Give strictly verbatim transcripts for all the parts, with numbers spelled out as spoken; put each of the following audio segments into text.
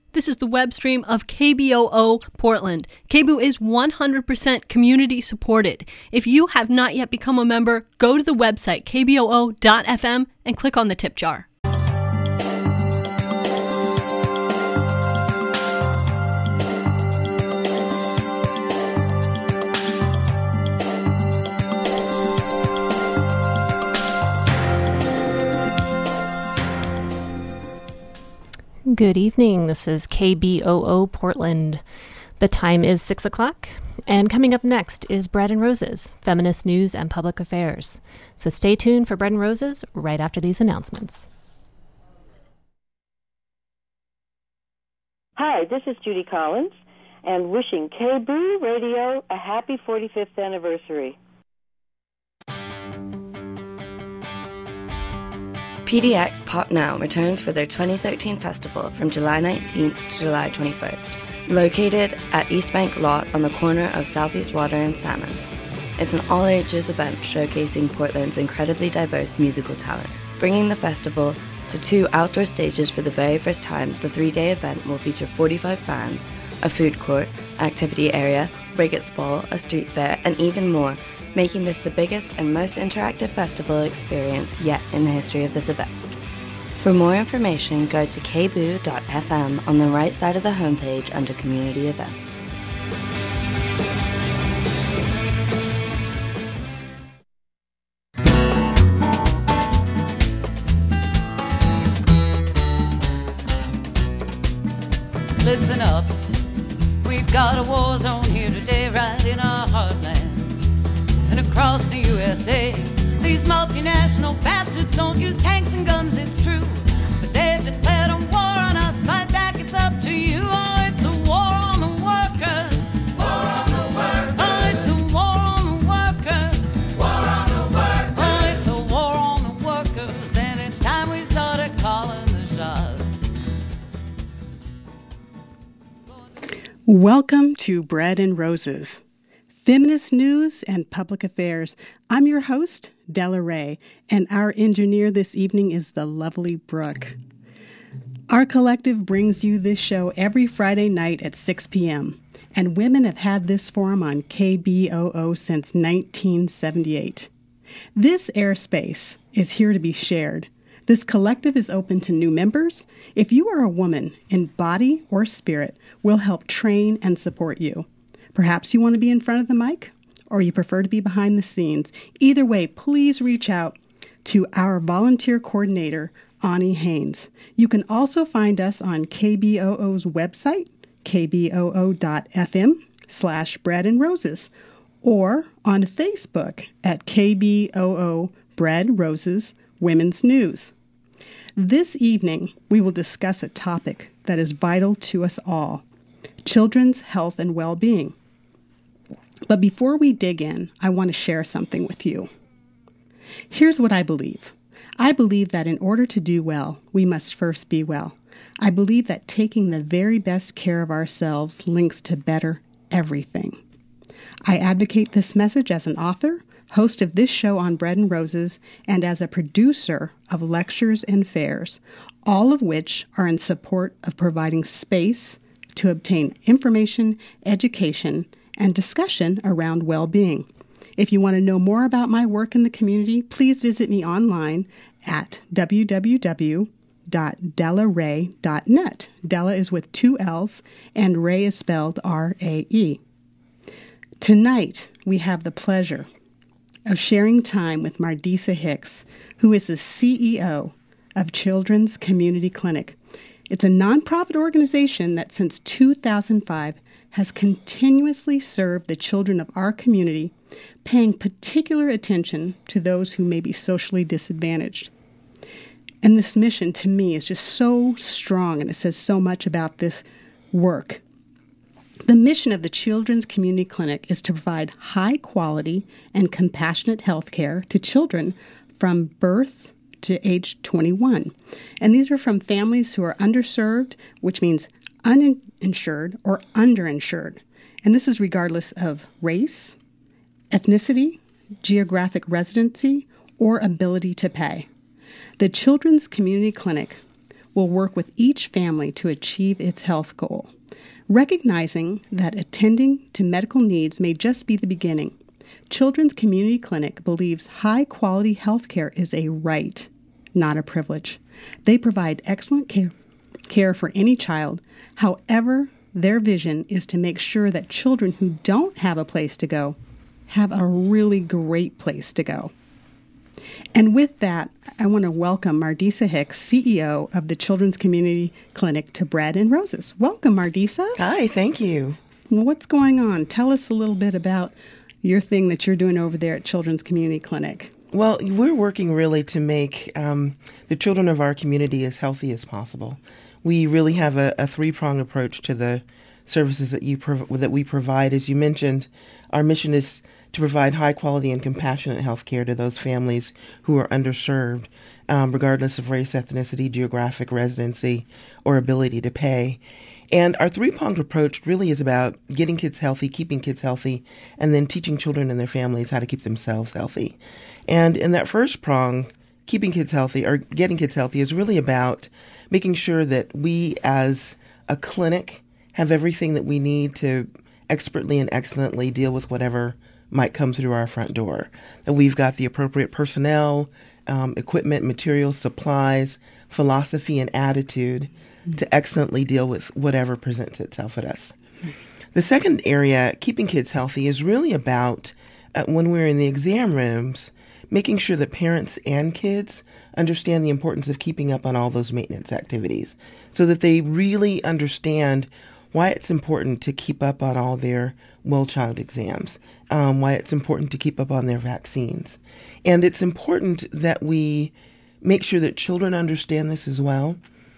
This is the web stream of K B O O Portland. K B O O is one hundred percent community supported. If you have not yet become a member, go to the website k b o o dot f m and click on the tip jar. Good evening. This is K B O O Portland. The time is six o'clock, and coming up next is Bread and Roses, feminist news and public affairs. So stay tuned for Bread and Roses right after these announcements. Hi, this is Judy Collins, and wishing K B O O Radio a happy forty-fifth anniversary. P D X Pop Now returns for their twenty thirteen festival from July nineteenth to July twenty-first, located at East Bank Lot on the corner of Southeast Water and Salmon. It's an all-ages event showcasing Portland's incredibly diverse musical talent. Bringing the festival to two outdoor stages for the very first time, the three-day event will feature forty-five bands, a food court, activity area, Brigit's Ball, a street fair, and even more, making this the biggest and most interactive festival experience yet in the history of this event. For more information, go to k b o o dot f m on the right side of the homepage under Community Events. Listen up, we've got a war zone here today, right in our heartland. And across the U S A, these multinational bastards don't use tanks and guns, it's true. But they've declared a war on us, fight back, it's up to you. Oh, it's a war on the workers. War on the workers. Oh, it's a war on the workers. War on the workers. Oh, it's a war on the workers. And it's time we started calling the shots. Welcome to Bread and Roses, feminist news and public affairs. I'm your host, Della Ray, and our engineer this evening is the lovely Brooke. Our collective brings you this show every Friday night at six p.m., and women have had this forum on K B O O since nineteen seventy-eight. This airspace is here to be shared. This collective is open to new members. If you are a woman in body or spirit, we'll help train and support you. Perhaps you want to be in front of the mic, or you prefer to be behind the scenes. Either way, please reach out to our volunteer coordinator, Ani Haynes. You can also find us on K B O O's website, k b o o dot f m slash bread and roses, or on Facebook at K B O O Bread Roses Women's News. This evening, we will discuss a topic that is vital to us all: children's health and well-being. But before we dig in, I want to share something with you. Here's what I believe. I believe that in order to do well, we must first be well. I believe that taking the very best care of ourselves links to better everything. I advocate this message as an author, host of this show on Bread and Roses, and as a producer of lectures and fairs, all of which are in support of providing space to obtain information, education, and discussion around well-being. If you want to know more about my work in the community, please visit me online at w w w dot della ray dot net. Della is with two L's, and Ray is spelled R A E. Tonight, we have the pleasure of sharing time with Mardisa Hicks, who is the C E O of Children's Community Clinic. It's a nonprofit organization that since two thousand five has continuously served the children of our community, paying particular attention to those who may be socially disadvantaged. And this mission, to me, is just so strong, and it says so much about this work. The mission of the Children's Community Clinic is to provide high-quality and compassionate health care to children from birth to age twenty-one. And these are from families who are underserved, which means uninsured or underinsured. And this is regardless of race, ethnicity, geographic residency, or ability to pay. The Children's Community Clinic will work with each family to achieve its health goal. Recognizing that attending to medical needs may just be the beginning, Children's Community Clinic believes high-quality health care is a right, not a privilege. They provide excellent care, care for any child. However, their vision is to make sure that children who don't have a place to go have a really great place to go. And with that, I want to welcome Mardisa Hicks, C E O of the Children's Community Clinic, to Bread and Roses. Welcome, Mardisa. Hi, thank you. What's going on? Tell us a little bit about your thing that you're doing over there at Children's Community Clinic. Well, we're working really to make um, the children of our community as healthy as possible. We really have a, a three-pronged approach to the services that you prov- that we provide. As you mentioned, our mission is to provide high-quality and compassionate health care to those families who are underserved, um, regardless of race, ethnicity, geographic residency, or ability to pay. And our three-pronged approach really is about getting kids healthy, keeping kids healthy, and then teaching children and their families how to keep themselves healthy. And in that first prong, keeping kids healthy or getting kids healthy is really about making sure that we as a clinic have everything that we need to expertly and excellently deal with whatever might come through our front door. That we've got the appropriate personnel, um, equipment, materials, supplies, philosophy, and attitude to excellently deal with whatever presents itself at us. The second area, keeping kids healthy, is really about uh, when we're in the exam rooms, making sure that parents and kids understand the importance of keeping up on all those maintenance activities so that they really understand why it's important to keep up on all their well-child exams, um, why it's important to keep up on their vaccines. And it's important that we make sure that children understand this as well.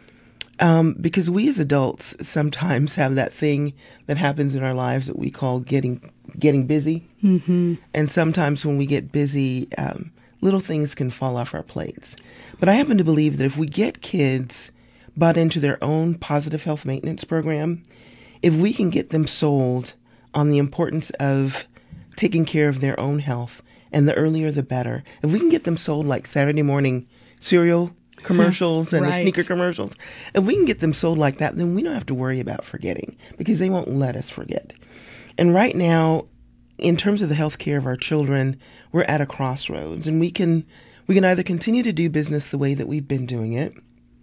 Um, because we as adults sometimes have that thing that happens in our lives that we call getting getting busy. Mm-hmm. And sometimes when we get busy, um, little things can fall off our plates. But I happen to believe that if we get kids bought into their own positive health maintenance program, if we can get them sold on the importance of taking care of their own health, and the earlier the better, if we can get them sold like Saturday morning cereal commercials and right. the sneaker commercials. If we can get them sold like that, then we don't have to worry about forgetting because they won't let us forget. And right now, in terms of the health care of our children, we're at a crossroads, and we can we can either continue to do business the way that we've been doing it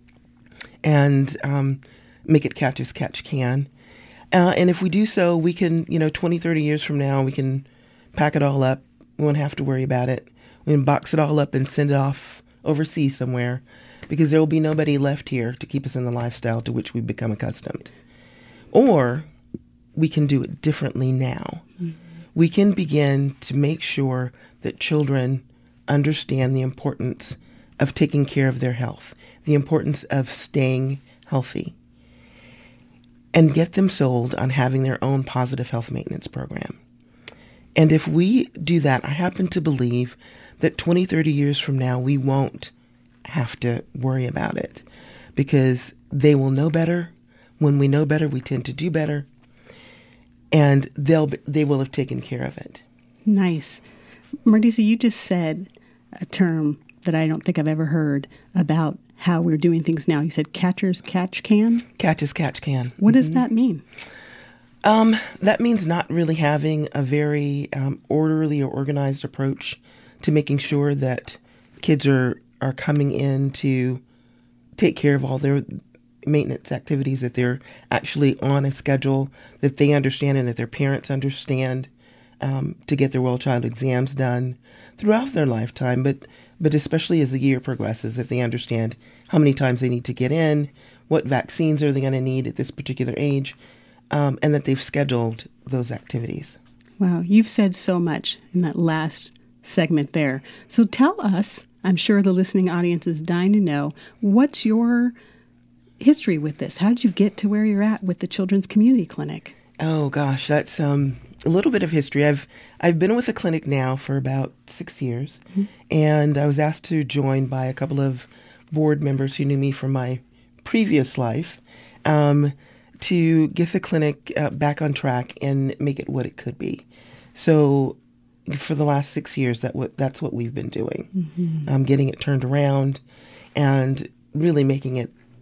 and um, make it catch as catch can. Uh, and if we do so, we can, you know, twenty, thirty years from now, we can pack it all up. We won't have to worry about it. We can box it all up and send it off overseas somewhere, because there will be nobody left here to keep us in the lifestyle to which we've become accustomed. Or we can do it differently now. Mm-hmm. We can begin to make sure that children understand the importance of taking care of their health, the importance of staying healthy, and get them sold on having their own positive health maintenance program. And if we do that, I happen to believe that twenty, thirty years from now, we won't have to worry about it because they will know better. When we know better, we tend to do better, and they'll they will have taken care of it. Nice. Mardisa, you just said a term that I don't think I've ever heard about how we're doing things now. You said catchers catch can? Catch as catch can. What mm-hmm. does that mean? Um, that means not really having a very um, orderly or organized approach to making sure that kids are, are coming in to take care of all their maintenance activities, that they're actually on a schedule, that they understand and that their parents understand um, to get their well-child exams done throughout their lifetime, but but especially as the year progresses, that they understand how many times they need to get in, what vaccines are they going to need at this particular age, um, and that they've scheduled those activities. Wow, you've said so much in that last segment there. So tell us, I'm sure the listening audience is dying to know, what's your history with this? How did you get to where you're at with the Children's Community Clinic? Oh gosh, that's um, a little bit of history. I've I've been with the clinic now for about six years, mm-hmm. and I was asked to join by a couple of board members who knew me from my previous life um, to get the clinic uh, back on track and make it what it could be. So for the last six years, that what that's what we've been doing, mm-hmm. um, getting it turned around and really making it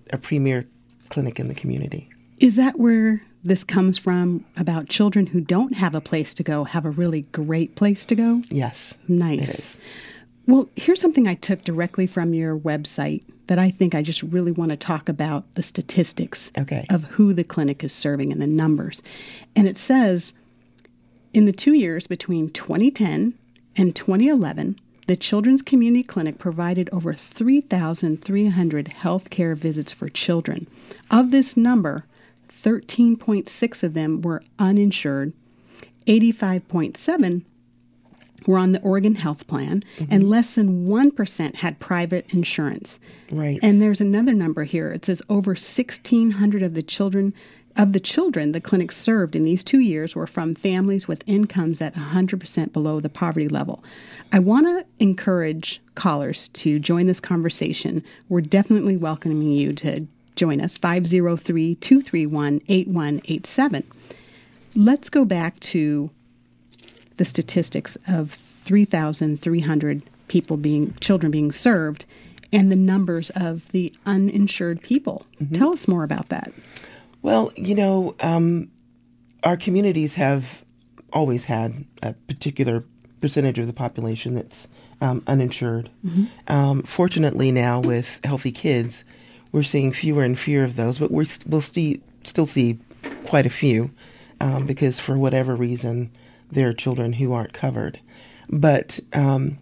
a premier clinic in the community. Is that where this comes from, about children who don't have a place to go have a really great place to go? Yes. Nice. It is. Well, here's something I took directly from your website that I think I just really want to talk about, the statistics okay. of who the clinic is serving and the numbers. And it says, in the two years between twenty ten and twenty eleven, the Children's Community Clinic provided over three thousand three hundred health care visits for children. Of this number, thirteen point six of them were uninsured, eighty-five point seven were on the Oregon Health Plan, mm-hmm. and less than one percent had private insurance. Right. And there's another number here. It says over sixteen hundred of the children of the children the clinic served in these two years were from families with incomes at one hundred percent below the poverty level. I want to encourage callers to join this conversation. We're definitely welcoming you to join us, five oh three, two three one, eight one eight seven. Let's go back to the statistics of three thousand three hundred people being, children being served, and the numbers of the uninsured people. Mm-hmm. Tell us more about that. Well, you know, um, our communities have always had a particular percentage of the population that's um, uninsured. Mm-hmm. Um, fortunately now with Healthy Kids, we're seeing fewer and fewer of those, but we're, we'll st- still see quite a few um, because for whatever reason, there are children who aren't covered. But um,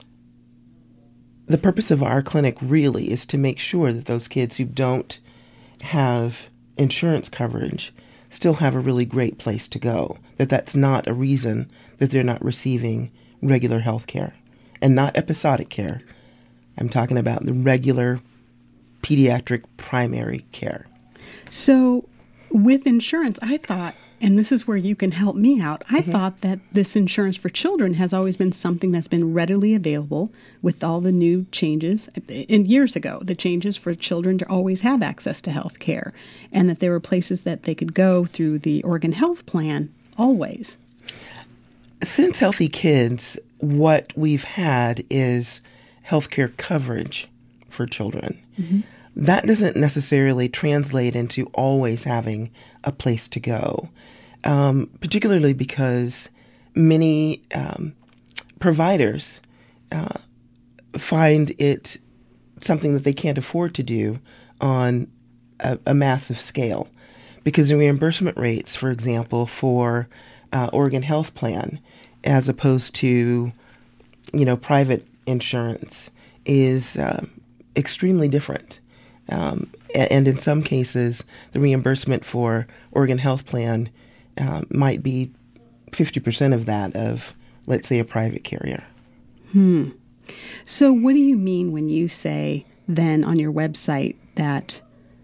the purpose of our clinic really is to make sure that those kids who don't have insurance coverage still have a really great place to go, that that's not a reason that they're not receiving regular health care and not episodic care. I'm talking about the regular pediatric primary care. So with insurance, I thought, and this is where you can help me out, I mm-hmm. thought that this insurance for children has always been something that's been readily available with all the new changes. And years ago, the changes for children to always have access to health care, and that there were places that they could go through the Oregon Health Plan always. Since Healthy Kids, what we've had is healthcare coverage for children. Mm-hmm. That doesn't necessarily translate into always having a place to go, um, particularly because many um, providers uh, find it something that they can't afford to do on a, a massive scale. Because the reimbursement rates, for example, for uh, Oregon Health Plan, as opposed to, you know, private insurance, is uh, extremely different. Um, and in some cases, the reimbursement for Oregon Health Plan uh, might be fifty percent of that of, let's say, a private carrier. Hmm. So what do you mean when you say then on your website that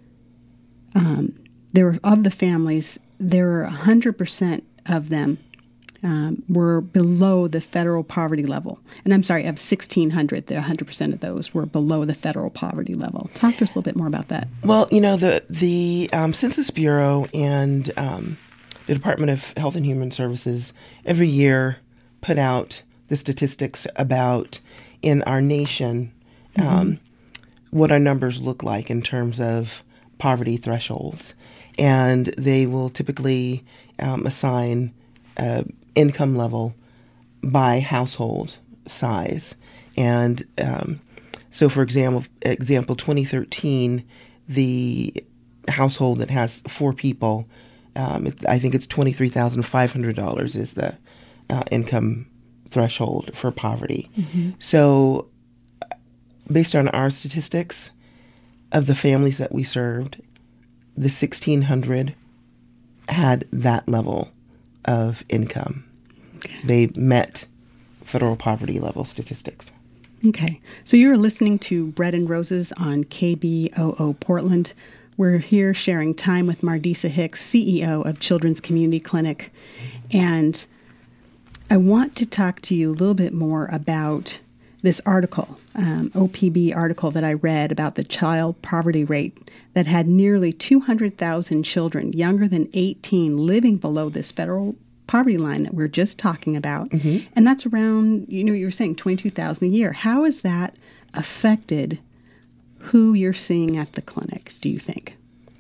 um, there were, of the families, there were one hundred percent of them Um, were below the federal poverty level? And I'm sorry, of sixteen hundred, the one hundred percent of those were below the federal poverty level. Talk to us a little bit more about that. Well, you know, the the um, Census Bureau and um, the Department of Health and Human Services every year put out the statistics about, in our nation, um, mm-hmm. what our numbers look like in terms of poverty thresholds. And they will typically um, assign uh, income level by household size. And um, so, for example, example, twenty thirteen, the household that has four people, um, it, I think it's twenty-three thousand five hundred dollars is the uh, income threshold for poverty. Mm-hmm. So based on our statistics of the families that we served, the sixteen hundred had that level of income. Okay. They met federal poverty level statistics. Okay. So you're listening to Bread and Roses on K B O O Portland. We're here sharing time with Mardisa Hicks, C E O of Children's Community Clinic. And I want to talk to you a little bit more about this article, um, O P B article that I read about the child poverty rate that had nearly two hundred thousand children younger than eighteen living below this federal poverty line that we're just talking about. Mm-hmm. And that's around, you know, you were saying twenty-two thousand a year. How has that affected who you're seeing at the clinic, do you think?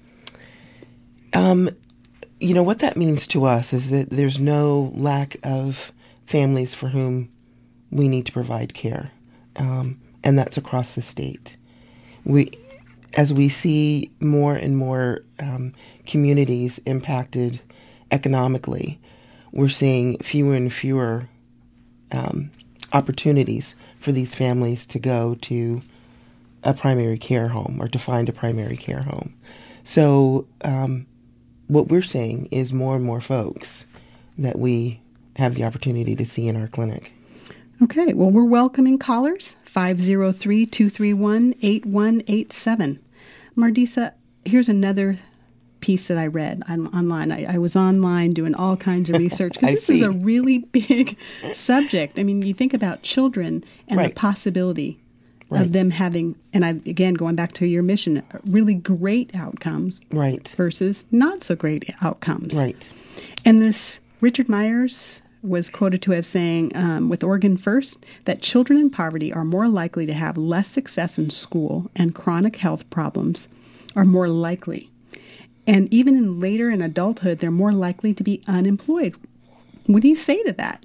Um, you know, what that means to us is that there's no lack of families for whom we need to provide care, um, and that's across the state. We, as we see more and more um, communities impacted economically, we're seeing fewer and fewer um, opportunities for these families to go to a primary care home or to find a primary care home. So um, what we're seeing is more and more folks that we have the opportunity to see in our clinic. Okay, well, we're welcoming callers, five oh three, two three one, eight one eight seven. Mardisa, here's another piece that I read on, online. I, I was online doing all kinds of research because this see. is a really big subject. I mean, you think about children and right. the possibility right. of them having, and I, again, going back to your mission, really great outcomes right. versus not so great outcomes. Right. And this Richard Myers was quoted to have saying, um, with Oregon First, that children in poverty are more likely to have less success in school and chronic health problems are more likely. And even in later in adulthood, they're more likely to be unemployed. What do you say to that?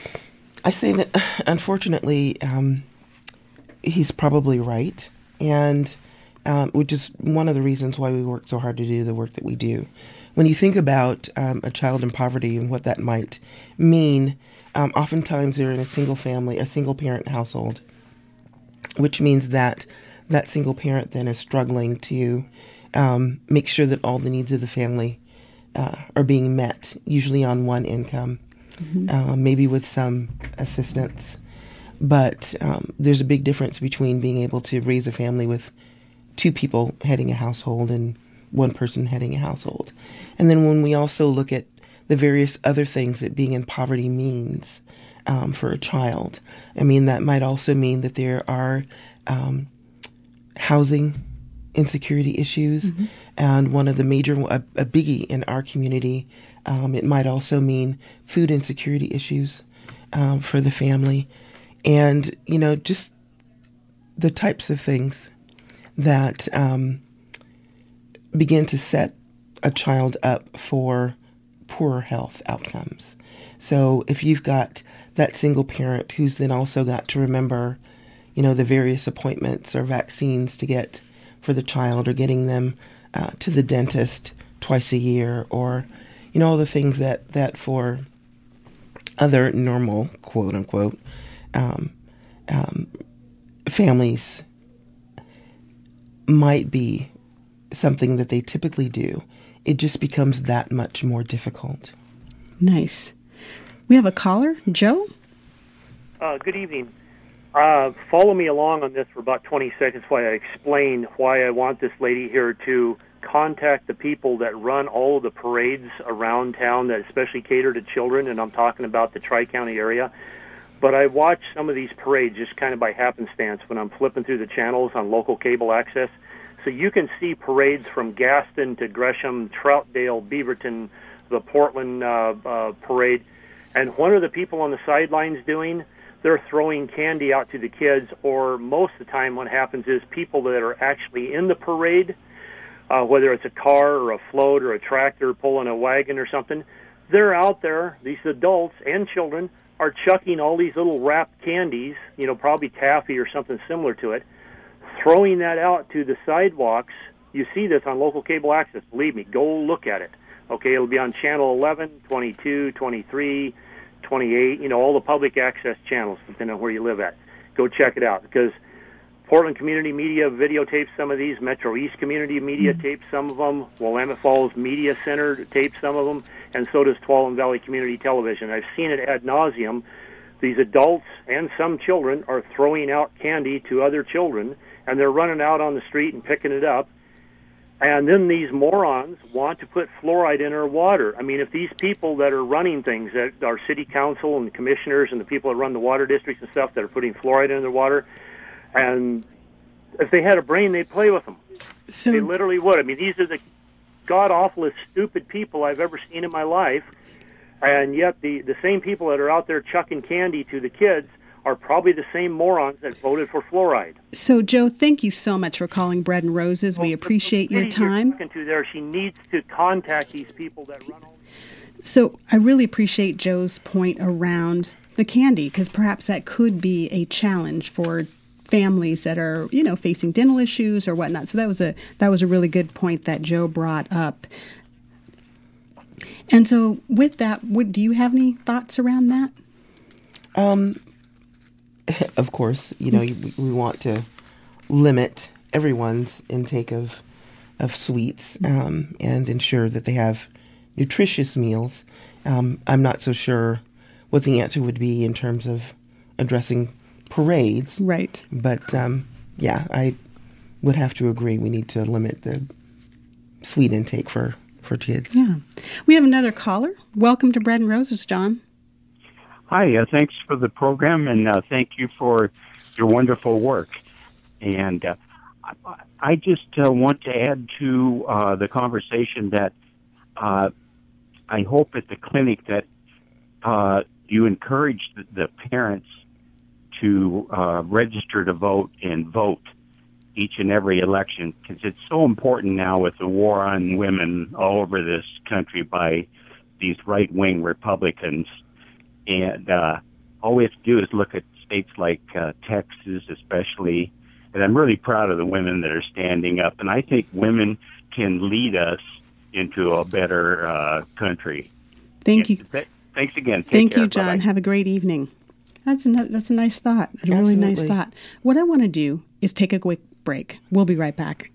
I say that, unfortunately, um, he's probably right, and um, which is one of the reasons why we work so hard to do the work that we do. When you think about um, a child in poverty and what that might mean, um, oftentimes they're in a single family, a single parent household, which means that that single parent then is struggling to um, make sure that all the needs of the family uh, are being met, usually on one income, mm-hmm. uh, maybe with some assistance. But um, there's a big difference between being able to raise a family with two people heading a household and one person heading a household. And then when we also look at the various other things that being in poverty means um, for a child, I mean, that might also mean that there are um, housing insecurity issues. Mm-hmm. And one of the major, a, a biggie in our community, um, it might also mean food insecurity issues um, for the family. And, you know, just the types of things that um, begin to set a child up for poorer health outcomes. So if you've got that single parent who's then also got to remember, you know, the various appointments or vaccines to get for the child, or getting them uh, to the dentist twice a year, or, you know, all the things that, that for other normal, quote unquote, um, um, families might be something that they typically do, it just becomes that much more difficult. Nice. We have a caller, Joe. Uh, good evening. Uh, follow me along on this for about twenty seconds while I explain why I want this lady here to contact the people that run all of the parades around town that especially cater to children, and I'm talking about the Tri-County area. But I watch some of these parades just kind of by happenstance when I'm flipping through the channels on local cable access. So you can see parades from Gaston to Gresham, Troutdale, Beaverton, the Portland uh, uh, parade. And what are the people on the sidelines doing? They're throwing candy out to the kids, or most of the time what happens is people that are actually in the parade, uh, whether it's a car or a float or a tractor pulling a wagon or something, they're out there, these adults and children, are chucking all these little wrapped candies, you know, probably taffy or something similar to it, throwing that out to the sidewalks. You see this on local cable access. Believe me, go look at it. Okay, it'll be on channel eleven, twenty-two, twenty-three, twenty-eight, you know, all the public access channels, depending on where you live at. Go check it out, because Portland Community Media videotapes some of these. Metro East Community Media mm-hmm. tapes some of them. Willamette Falls Media Center tapes some of them. And so does Tuolumne Valley Community Television. I've seen it ad nauseum. These adults and some children are throwing out candy to other children, and they're running out on the street and picking it up. And then these morons want to put fluoride in our water. I mean, if these people that are running things, that our city council and the commissioners and the people that run the water districts and stuff that are putting fluoride in their water, and if they had a brain, they'd play with them. So, they literally would. I mean, these are the god-awfulest, stupid people I've ever seen in my life, and yet the, the same people that are out there chucking candy to the kids are probably the same morons that voted for fluoride. So, Joe, thank you so much for calling Bread and Roses. Well, we appreciate the your lady you're time. talking to there, she needs to contact these people that run all. So, I really appreciate Joe's point around the candy, because perhaps that could be a challenge for families that are, you know, facing dental issues or whatnot. So that was a that was a really good point that Joe brought up. And so, with that, what, do you have any thoughts around that? Um. Of course, you know, we, we want to limit everyone's intake of of sweets um, and ensure that they have nutritious meals. Um, I'm not so sure what the answer would be in terms of addressing parades. Right. But, um, yeah, I would have to agree we need to limit the sweet intake for, for kids. Yeah. We have another caller. Welcome to Bread and Roses, John. Hi, uh, thanks for the program, and uh, thank you for your wonderful work. And uh, I, I just uh, want to add to uh, the conversation that uh, I hope at the clinic that uh, you encourage the, the parents to uh, register to vote and vote each and every election, because it's so important now with the war on women all over this country by these right-wing Republicans. And uh, all we have to do is look at states like uh, Texas, especially. And I'm really proud of the women that are standing up. And I think women can lead us into a better uh, country. Thank you. Th- thanks again. Take Thank care. you, John. Bye-bye. Have a great evening. That's a, that's a nice thought. A really nice Absolutely. thought. What I want to do is take a quick break. We'll be right back.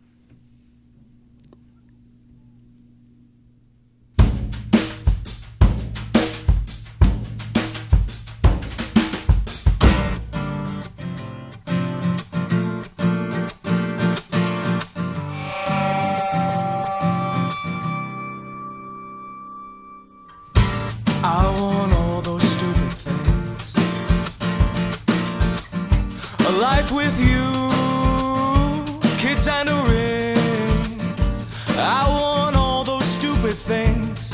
I want all those stupid things. A life with you, kids and a ring. I want all those stupid things.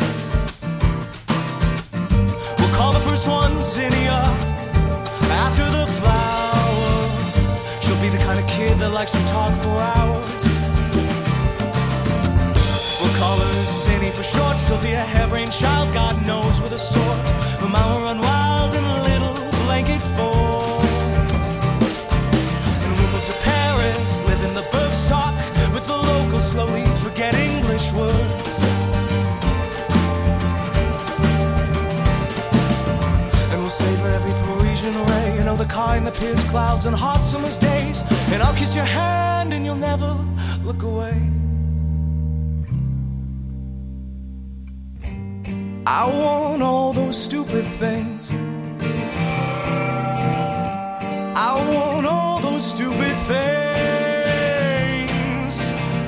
We'll call the first one Zinnia, after the flower. She'll be the kind of kid that likes to talk for hours. We'll call her Zinni for short. She'll be a harebrained child, God knows, with a sword. Her mama run wild in little blanket forts. And we'll move to Paris, live in the burbs, talk with the locals, slowly forget English words. And we'll savor every Parisian ray, you know, the kind that pierces clouds on hot summer's days. And I'll kiss your hand and you'll never look away. I want all those stupid things. I want all those stupid things.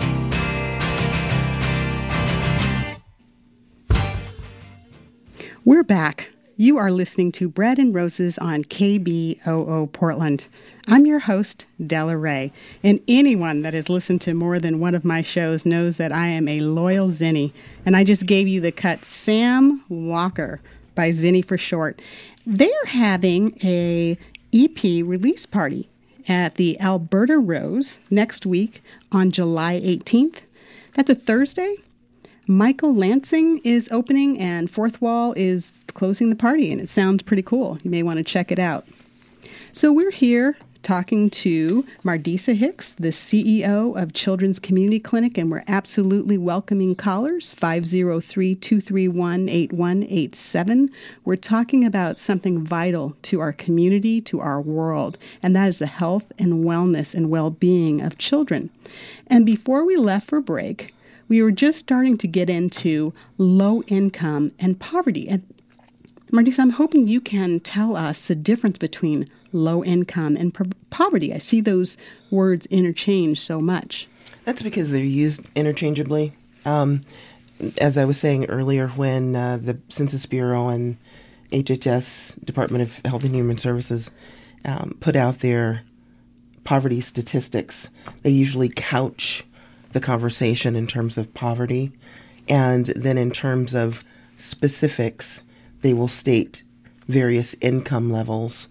We're back. You are listening to Bread and Roses on K B O O Portland. I'm your host, Della Ray, and anyone that has listened to more than one of my shows knows that I am a loyal Zinni, and I just gave you the cut Sam Walker by Zinni for short. They're having a E P release party at the Alberta Rose next week on July eighteenth. That's a Thursday. Michael Lansing is opening and Fourth Wall is closing the party, and it sounds pretty cool. You may want to check it out. So we're here talking to Mardisa Hicks, the C E O of Children's Community Clinic, and we're absolutely welcoming callers, five oh three, two three one, eight one eight seven. We're talking about something vital to our community, to our world, and that is the health and wellness and well-being of children. And before we left for break, we were just starting to get into low income and poverty. And Mardisa, I'm hoping you can tell us the difference between low income and po- poverty. I see those words interchanged so much. That's because they're used interchangeably. Um, as I was saying earlier, when uh, the Census Bureau and H H S, Department of Health and Human Services, um, put out their poverty statistics, they usually couch the conversation in terms of poverty, and then in terms of specifics, they will state various income levels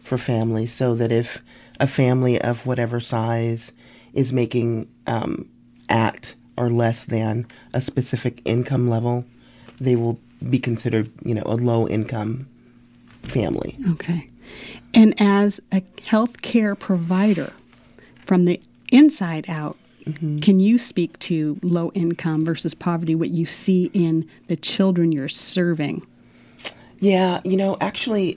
for families, so that if a family of whatever size is making um, at or less than a specific income level, they will be considered, you know, a low-income family. Okay. And as a health care provider, from the inside out, mm-hmm. can you speak to low income versus poverty, what you see in the children you're serving? Yeah, you know, actually,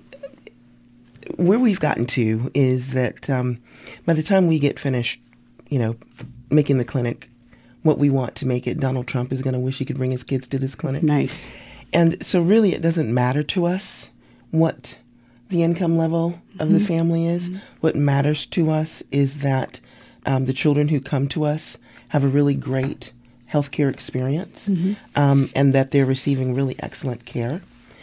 where we've gotten to is that um, by the time we get finished, you know, making the clinic what we want to make it, Donald Trump is going to wish he could bring his kids to this clinic. Nice. And so really it doesn't matter to us what the income level of mm-hmm. the family is. Mm-hmm. What matters to us is that um, the children who come to us have a really great healthcare experience, mm-hmm. um, and that they're receiving really excellent care.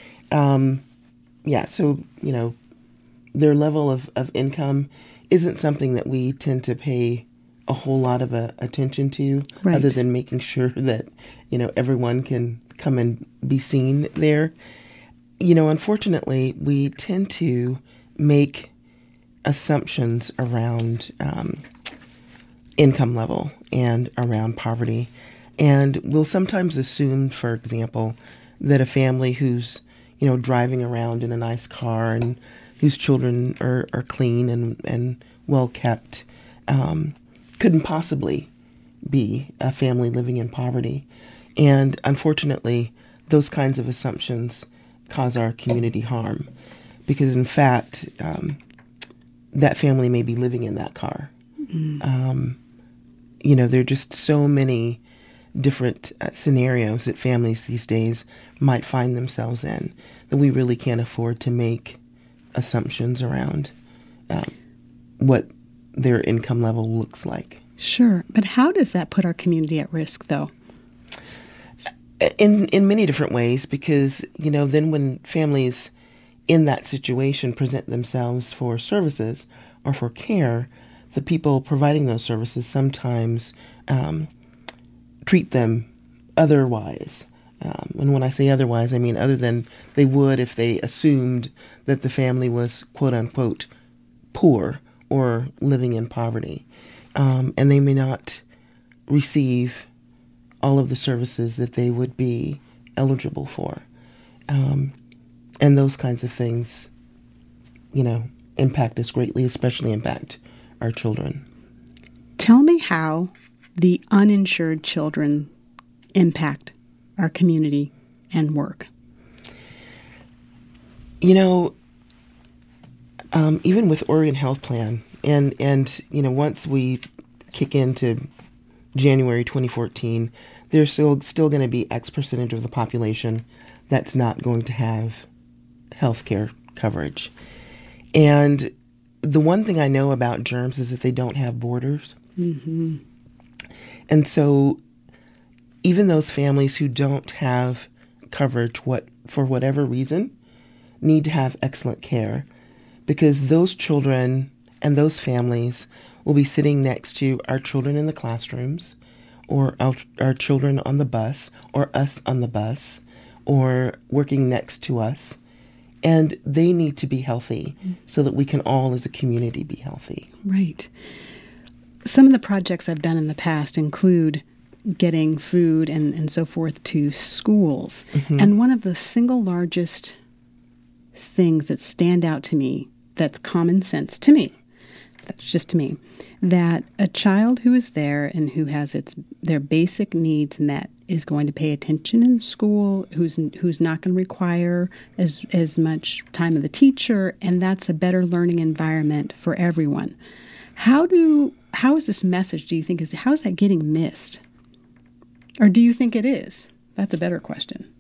Um, yeah, so, you know, their level of, of income isn't something that we tend to pay a whole lot of uh, attention to, right. other than making sure that, you know, everyone can come and be seen there. You know, unfortunately, we tend to make assumptions around um, income level and around poverty. And we'll sometimes assume, for example, that a family who's, you know, driving around in a nice car and whose children are, are clean and, and well kept um, couldn't possibly be a family living in poverty. And unfortunately, those kinds of assumptions cause our community harm, because in fact, um, that family may be living in that car. Mm. Um, you know, there are just so many different uh, scenarios that families these days might find themselves in that we really can't afford to make assumptions around uh, what their income level looks like. Sure. But how does that put our community at risk, though? In in many different ways, because, you know, then when families in that situation present themselves for services or for care, the people providing those services sometimes um, treat them otherwise. Um, and when I say otherwise, I mean other than they would if they assumed that the family was, quote unquote, poor or living in poverty. Um, and they may not receive all of the services that they would be eligible for. Um, and those kinds of things, you know, impact us greatly, especially impact our children. Tell me how the uninsured children impact our community and work. You know, um, even with Oregon Health Plan, and, and, you know, once we kick into January twenty fourteen, there's still still going to be X percentage of the population that's not going to have health care coverage. And the one thing I know about germs is that they don't have borders. Mm-hmm. And so even those families who don't have coverage, what for whatever reason, need to have excellent care, because those children and those families will be sitting next to our children in the classrooms, or our, our children on the bus, or us on the bus, or working next to us. And they need to be healthy so that we can all as a community be healthy. Right. Some of the projects I've done in the past include getting food and, and so forth to schools. Mm-hmm. And one of the single largest things that stand out to me, that's common sense to me, that's just to me, that a child who is there and who has its their basic needs met is going to pay attention in school, who's who's not going to require as as much time of the teacher, and that's a better learning environment for everyone. How do how is this message, do you think, is how is that getting missed? Or do you think it is? That's a better question.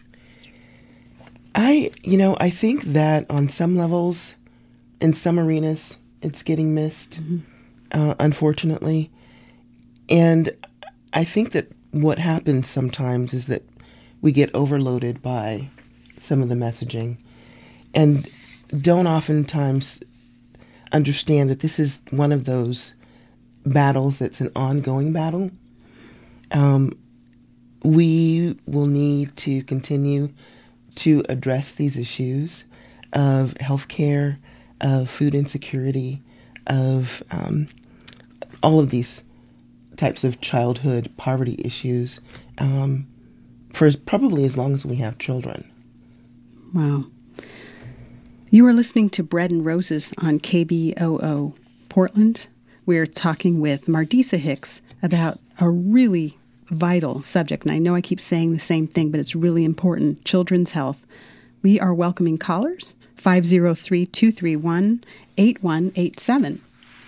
I, you know, I think that on some levels, in some arenas, it's getting missed, mm-hmm. uh, unfortunately. And I think that what happens sometimes is that we get overloaded by some of the messaging and don't oftentimes understand that this is one of those battles that's an ongoing battle. Um, we will need to continue to address these issues of healthcare, of food insecurity, of um, all of these types of childhood poverty issues um, for as, probably as long as we have children. Wow. You are listening to Bread and Roses on K B O O Portland. We're talking with Mardisa Hicks about a really vital subject, and I know I keep saying the same thing, but it's really important, children's health. We are welcoming callers, five oh three, two three one, eight one eight seven.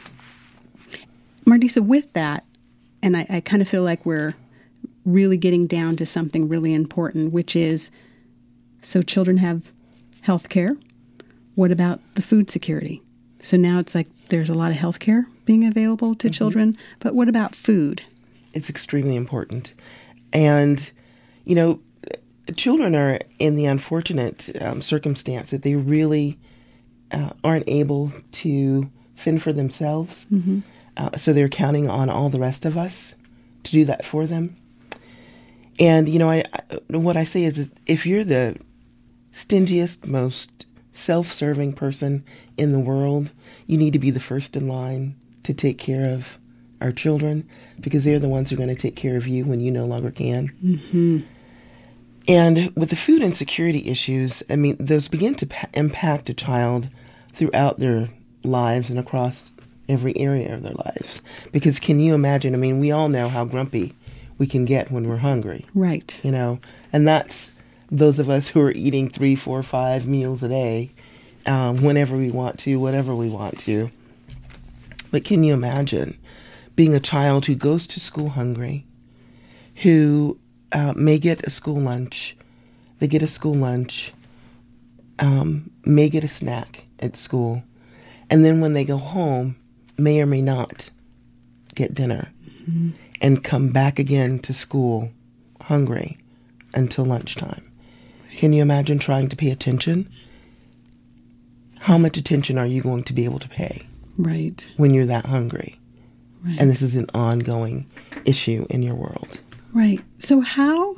Mardisa, with that, and I, I kind of feel like we're really getting down to something really important, which is, so children have health care. What about the food security? So now it's like there's a lot of health care being available to mm-hmm. children, but what about food? It's extremely important. And, you know, children are in the unfortunate um, circumstance that they really uh, aren't able to fend for themselves. Mm-hmm. Uh, so they're counting on all the rest of us to do that for them. And, you know, I, I what I say is that if you're the stingiest, most self-serving person in the world, you need to be the first in line to take care of our children, because they're the ones who are going to take care of you when you no longer can. Mm-hmm. And with the food insecurity issues, I mean, those begin to pa- impact a child throughout their lives and across every area of their lives. Because can you imagine, I mean, we all know how grumpy we can get when we're hungry. Right. You know, and that's those of us who are eating three, four, five meals a day, um, whenever we want to, whatever we want to. But can you imagine being a child who goes to school hungry, who uh, may get a school lunch, they get a school lunch, um, may get a snack at school, and then when they go home, may or may not get dinner, mm-hmm. and come back again to school hungry until lunchtime. Can you imagine trying to pay attention? How much attention are you going to be able to pay? Right. When you're that hungry? Right. And this is an ongoing issue in your world. Right. So how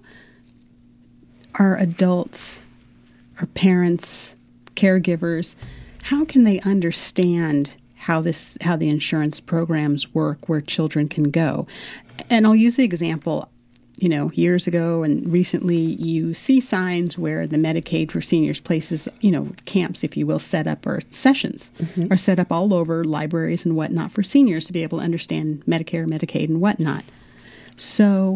are adults, or parents, caregivers, how can they understand how this, how the insurance programs work, where children can go? And I'll use the example, you know, years ago and recently you see signs where the Medicaid for seniors places, you know, camps, if you will, set up, or sessions mm-hmm. are set up all over libraries and whatnot for seniors to be able to understand Medicare, Medicaid, and whatnot. So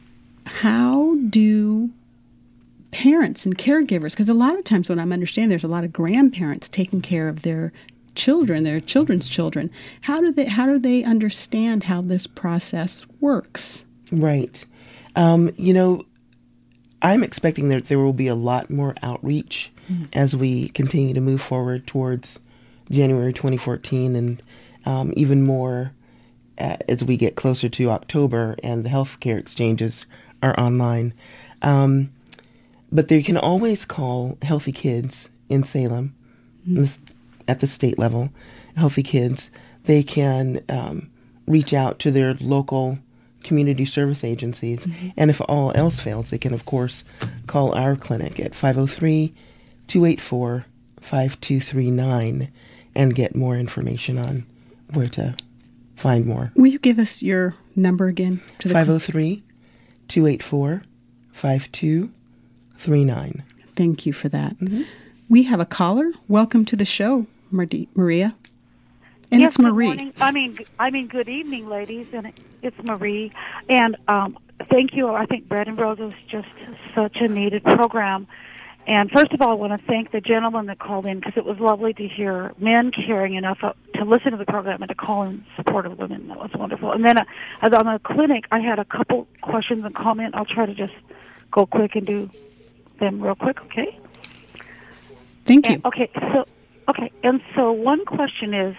how do parents and caregivers, because a lot of times what I'm understanding, there's a lot of grandparents taking care of their children, their children's children. How do they, how do they understand how this process works? Right. Um, you know, I'm expecting that there will be a lot more outreach mm. as we continue to move forward towards January twenty fourteen, and um, even more uh, as we get closer to October and the healthcare exchanges are online. Um, but they can always call Healthy Kids in Salem mm. in the, at the state level, Healthy Kids. They can um, reach out to their local community service agencies, mm-hmm. and if all else fails, they can, of course, call our clinic at five oh three, two eight four, five two three nine and get more information on where to find more. Will you give us your number again? To the five oh three, two eight four, five two three nine. Thank you for that. Mm-hmm. We have a caller. Welcome to the show, Mardi- Maria. And yes, it's Marie. Good morning. I mean, I mean, good evening, ladies, and it's Marie. And um, thank you. I think Bread and Roses is just such a needed program. And first of all, I want to thank the gentleman that called in, because it was lovely to hear men caring enough to listen to the program and to call in support of women. That was wonderful. And then uh, as on the clinic, I had a couple questions and comments. I'll try to just go quick and do them real quick, okay? Thank you. And, okay, so okay, and so one question is,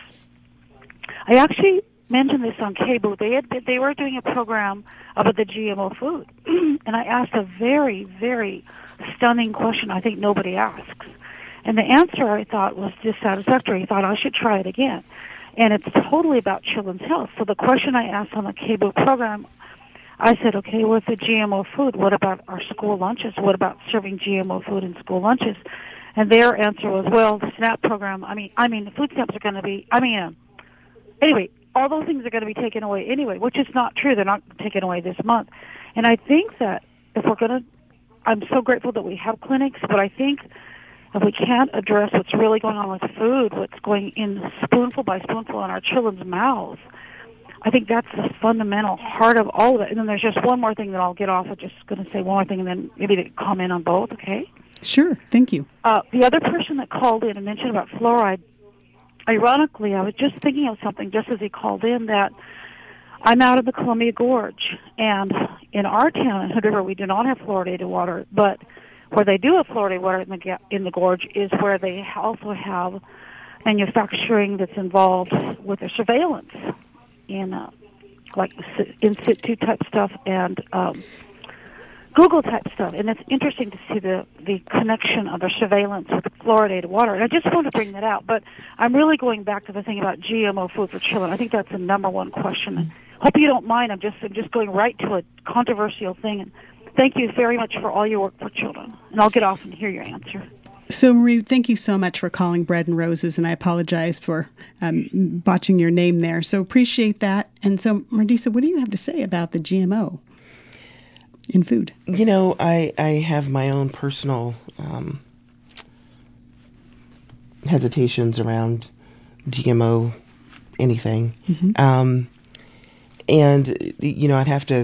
I actually mentioned this on cable. They had they were doing a program about the G M O food, and I asked a very, very stunning question I think nobody asks. And the answer, I thought, was dissatisfactory. I thought I should try it again. And it's totally about children's health. So the question I asked on the cable program, I said, okay, with the G M O food, what about our school lunches? What about serving G M O food in school lunches? And their answer was, well, the SNAP program, I mean, I mean, the food stamps are going to be, I mean, uh, anyway, all those things are going to be taken away anyway, which is not true. They're not taken away this month. And I think that if we're going to, I'm so grateful that we have clinics, but I think if we can't address what's really going on with food, what's going in spoonful by spoonful in our children's mouths, I think that's the fundamental heart of all of it. And then there's just one more thing that I'll get off. I'm just going to say one more thing and then maybe to comment on both, okay? Sure, thank you. Uh, the other person that called in and mentioned about fluoride, ironically, I was just thinking of something just as he called in, that I'm out of the Columbia Gorge, and in our town in Hood River, we do not have fluoridated water, but where they do have fluoridated water in the, in the gorge is where they also have manufacturing that's involved with their surveillance in uh, like in situ type stuff and um, Google type stuff, and it's interesting to see the, the connection of the surveillance with fluoridated water. And I just want to bring that out, but I'm really going back to the thing about G M O food for children. I think that's the number one question. Hope you don't mind. I'm just I'm just going right to a controversial thing. And thank you very much for all your work for children. And I'll get off and hear your answer. So, Marie, thank you so much for calling Bread and Roses, and I apologize for um, botching your name there. So appreciate that. And so, Mardisa, what do you have to say about the G M O in food? You know, I, I have my own personal um, hesitations around G M O anything. Mm-hmm. Um, and, you know, I'd have to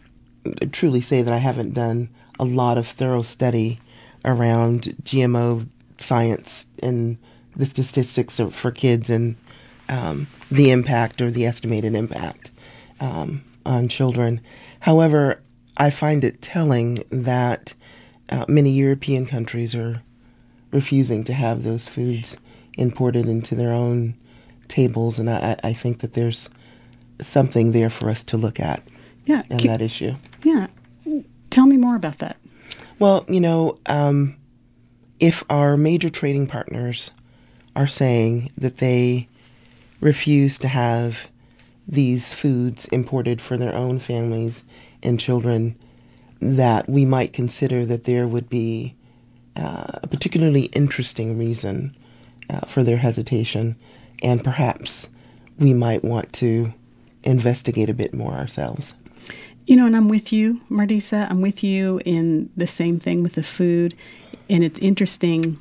truly say that I haven't done a lot of thorough study around G M O science and the statistics of, for kids and um, the impact or the estimated impact um, on children. However, I find it telling that uh, many European countries are refusing to have those foods imported into their own tables, and I, I think that there's something there for us to look at yeah, on can, that issue. Yeah. Tell me more about that. Well, you know, um, if our major trading partners are saying that they refuse to have these foods imported for their own families and children, that we might consider that there would be uh, a particularly interesting reason uh, for their hesitation, and perhaps we might want to investigate a bit more ourselves. You know, and I'm with you, Mardisa. I'm with you in the same thing with the food. And it's interesting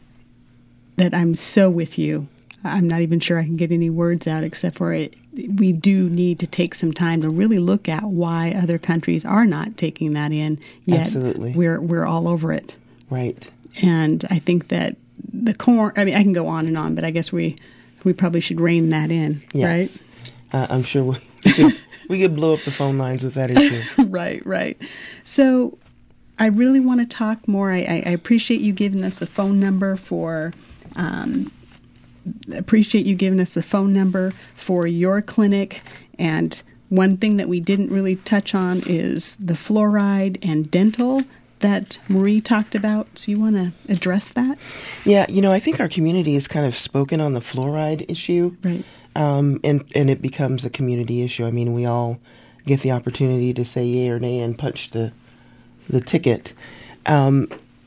that I'm so with you. I'm not even sure I can get any words out except for it. We do need to take some time to really look at why other countries are not taking that in yet. Absolutely. We're we're all over it. Right. And I think that the corn, I mean, I can go on and on, but I guess we, we probably should rein that in, yes. right? Uh, I'm sure we could, we could blow up the phone lines with that issue. Right, right. So I really want to talk more. I, I, I appreciate you giving us a phone number for, um, appreciate you giving us a phone number for your clinic. And one thing that we didn't really touch on is the fluoride and dental that Marie talked about. So you want to address that? Yeah, you know, I think our community has kind of spoken on the fluoride issue. Right. Um, and, and it becomes a community issue. I mean, we all get the opportunity to say yay or nay and punch the the ticket. Um,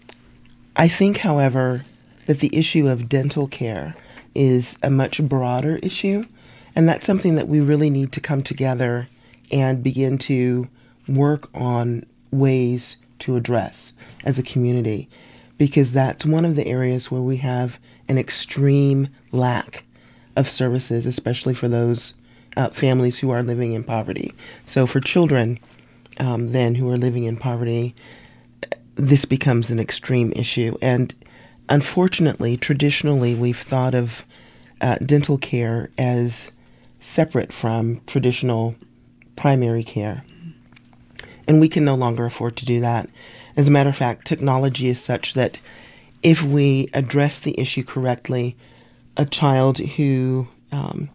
I think, however, that the issue of dental care is a much broader issue, and that's something that we really need to come together and begin to work on ways to address as a community, because that's one of the areas where we have an extreme lack of services, especially for those uh, families who are living in poverty. So for children um, then who are living in poverty, this becomes an extreme issue. And unfortunately, traditionally, we've thought of uh, dental care as separate from traditional primary care. And we can no longer afford to do that. As a matter of fact, technology is such that if we address the issue correctly, a child who um,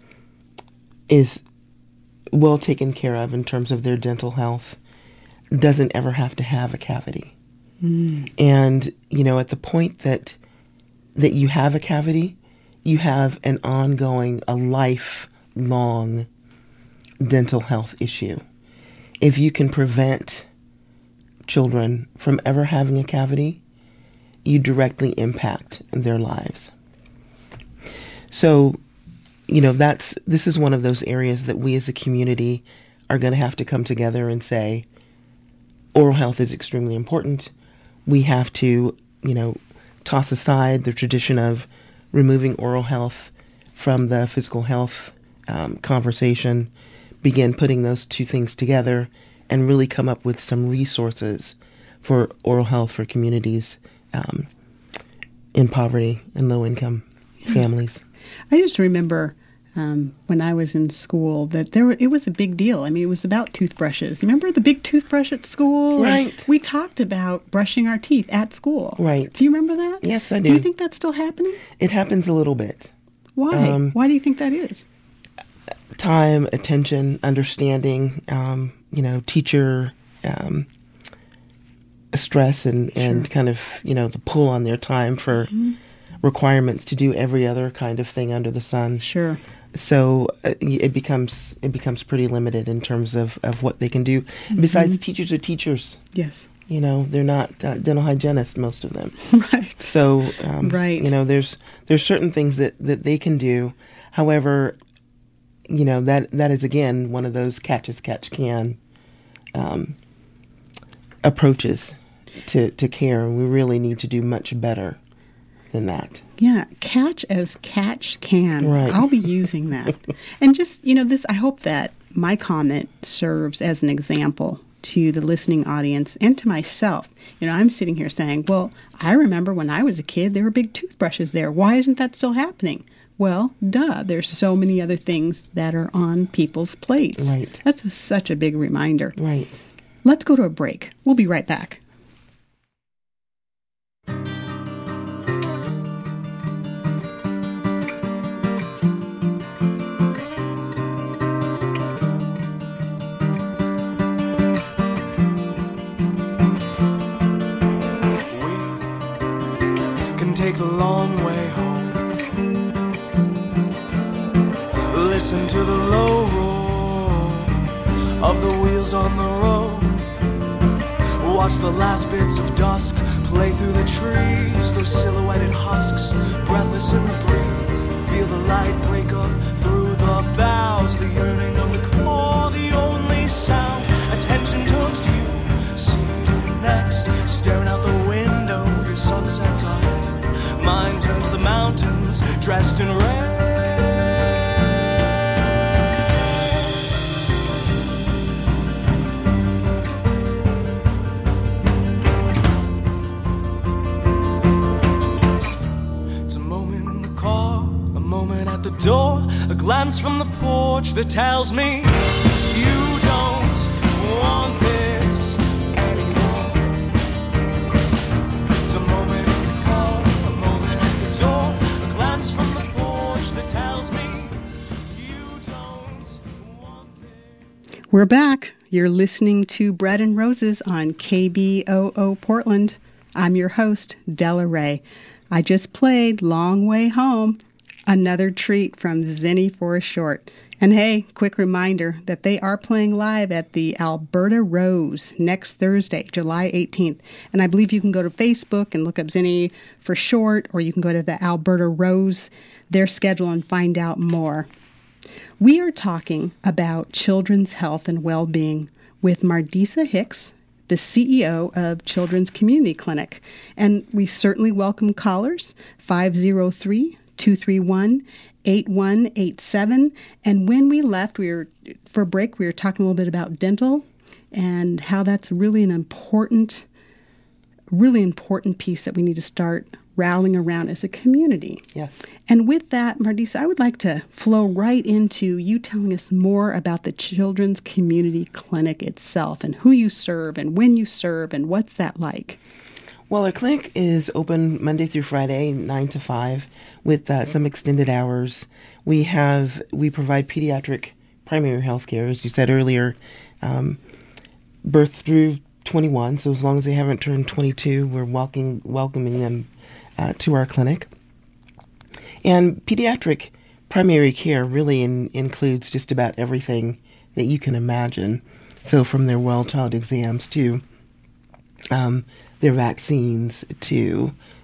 is well taken care of in terms of their dental health doesn't ever have to have a cavity. Mm. And, you know, at the point that that you have a cavity, you have an ongoing, a lifelong dental health issue. If you can prevent children from ever having a cavity, you directly impact their lives. So, you know, that's this is one of those areas that we as a community are going to have to come together and say, oral health is extremely important. We have to, you know, toss aside the tradition of removing oral health from the physical health um, conversation, begin putting those two things together, and really come up with some resources for oral health for communities um, in poverty and low-income families. I just remember um, when I was in school that there were, it was a big deal. I mean, it was about toothbrushes. Remember the big toothbrush at school? Right. And we talked about brushing our teeth at school. Right. Do you remember that? Yes, I do. Do you think that's still happening? It happens a little bit. Why? Um, Why do you think that is? Time, attention, understanding, um, you know, teacher um, stress and, and Sure. kind of, you know, the pull on their time for Mm-hmm. requirements to do every other kind of thing under the sun. Sure. So uh, it becomes it becomes pretty limited in terms of, of what they can do. Mm-hmm. Besides, teachers are teachers. Yes. You know, they're not uh, dental hygienists, most of them. Right. So, um, Right. you know, there's there's certain things that, that they can do. However, you know, that that is, again, one of those catch as catch can um, approaches to, to care. We really need to do much better than that. Yeah, catch as catch can. Right. I'll be using that. And just, you know, this, I hope that my comment serves as an example to the listening audience and to myself. You know, I'm sitting here saying, well, I remember when I was a kid, there were big toothbrushes there. Why isn't that still happening? Well, duh, there's so many other things that are on people's plates. Right. That's a, such a big reminder. Right. Let's go to a break. We'll be right back. Take the long way home. Listen to the low roar of the wheels on the road. Watch the last bits of dusk play through the trees, those silhouetted husks, breathless in the breeze. Feel the light break up through the boughs, the yearning of the core, the only sound. Attention turns to you, see you next, staring out the window, your sunsets ahead. Mine turned to the mountains, dressed in red. It's a moment in the car, a moment at the door, a glance from the porch that tells me you don't want this anymore. It's a moment in the car, a moment at the door, a glance from the porch that tells me you don't want this. We're back. You're listening to Bread and Roses on K B O O Portland. I'm your host, Della Ray. I just played Long Way Home, another treat from Zinni for Short. And hey, quick reminder that they are playing live at the Alberta Rose next Thursday, July eighteenth. And I believe you can go to Facebook and look up Zinni for Short, or you can go to the Alberta Rose, their schedule, and find out more. We are talking about children's health and well-being with Mardisa Hicks, the C E O of Children's Community Clinic. And we certainly welcome callers, five oh three, two three one, eight one eight seven. And when we left, we were for a break, we were talking a little bit about dental and how that's really an important, really important piece that we need to start rallying around as a community. Yes. And with that, Mardisa, I would like to flow right into you telling us more about the Children's Community Clinic itself and who you serve and when you serve and what's that like. Well, our clinic is open Monday through Friday, nine to five, with uh, some extended hours. We have we provide pediatric primary health care, as you said earlier, um, birth through twenty-one. So as long as they haven't turned twenty-two, we're welcoming welcoming them uh, to our clinic. And pediatric primary care really in, includes just about everything that you can imagine. So from their well child exams to um, their vaccines to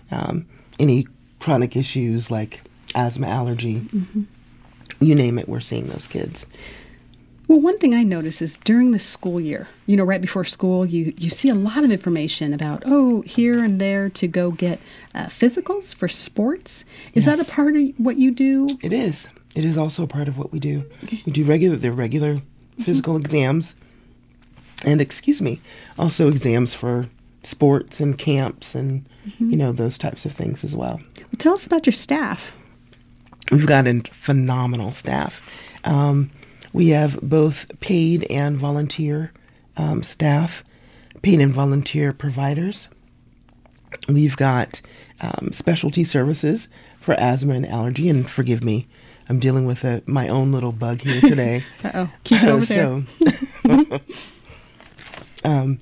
um, any chronic issues like asthma, allergy, Mm-hmm. you name it, we're seeing those kids. Well, one thing I notice is during the school year, you know, right before school, you, you see a lot of information about, oh, here and there to go get uh, physicals for sports. Is Yes. that a part of what you do? It is. It is also a part of what we do. Okay. We do regular, they're regular physical exams, and excuse me, also exams for sports and camps and, you know, those types of things as well. Well, tell us about your staff. We've got a phenomenal staff. Um, we have both paid and volunteer um, staff, paid and volunteer providers. We've got um, specialty services for asthma and allergy, and forgive me, I'm dealing with a, my own little bug here today. Uh-oh. Keep it over so, there. um,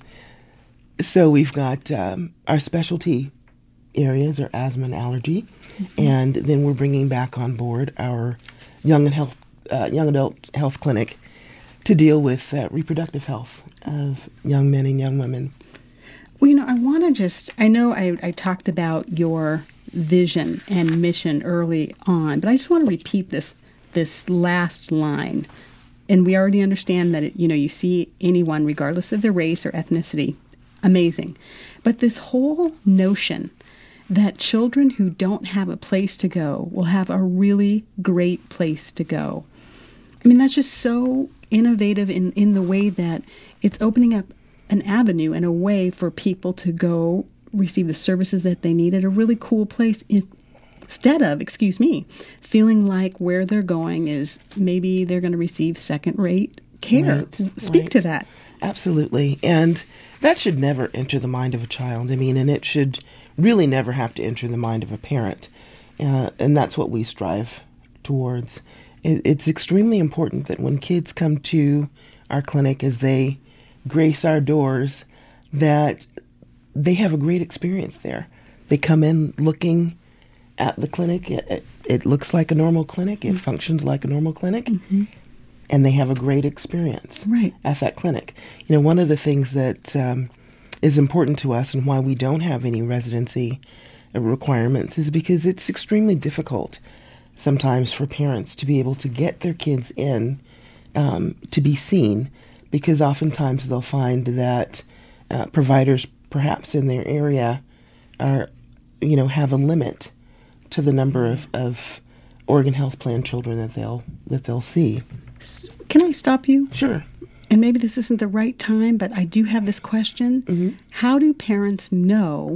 so we've got um, our specialty areas are asthma and allergy, mm-hmm. and then we're bringing back on board our young and health, uh, young adult health clinic to deal with uh, reproductive health of young men and young women. Well, you know, I want to just, I know I, I talked about your vision and mission early on, but I just want to repeat this this last line. And we already understand that, it, you know, you see anyone, regardless of their race or ethnicity, amazing. But this whole notion that children who don't have a place to go will have a really great place to go. I mean, that's just so innovative in, in the way that it's opening up an avenue and a way for people to go receive the services that they need at a really cool place in, instead of, excuse me, feeling like where they're going is maybe they're going to receive second-rate care. Right, Speak right. to that. Absolutely. And that should never enter the mind of a child. I mean, and it should really never have to enter the mind of a parent. Uh, and that's what we strive towards. It, it's extremely important that when kids come to our clinic, as they grace our doors, that they have a great experience there. They come in looking at the clinic. It, it, it looks like a normal clinic. It mm-hmm. functions like a normal clinic. Mm-hmm. And they have a great experience right. at that clinic. You know, one of the things that um, is important to us and why we don't have any residency requirements is because it's extremely difficult sometimes for parents to be able to get their kids in um, to be seen, because oftentimes they'll find that uh, providers perhaps in their area are, you know, have a limit to the number of, of Oregon Health Plan children that they'll that they'll see. Can I stop you? Sure. And maybe this isn't the right time, but I do have this question. Mm-hmm. How do parents know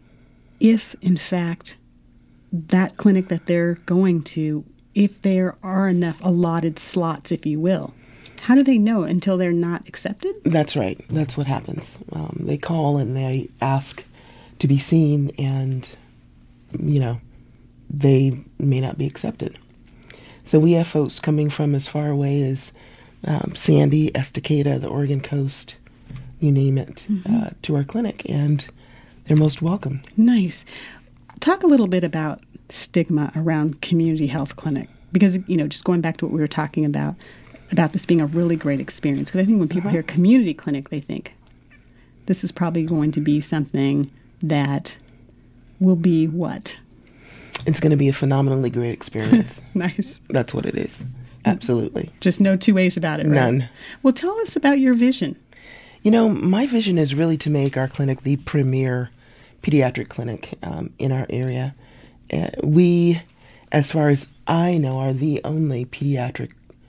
if, in fact, that clinic that they're going to, if there are enough allotted slots, if you will? How do they know until they're not accepted? That's right. That's what happens. Um, they call and they ask to be seen, and, you know, they may not be accepted. So we have folks coming from as far away as um, Sandy, Estacada, the Oregon coast, you name it, mm-hmm. uh, to our clinic, and they're most welcome. Nice. Talk a little bit about stigma around community health clinic, because, you know, just going back to what we were talking about, about this being a really great experience. Because I think when people uh-huh. hear community clinic, they think this is probably going to be something that will be what? It's going to be a phenomenally great experience. Nice. That's what it is. Absolutely. Just no two ways about it, right? None. Well, tell us about your vision. You know, my vision is really to make our clinic the premier pediatric clinic um, in our area. Uh, we, as far as I know, are the only pediatric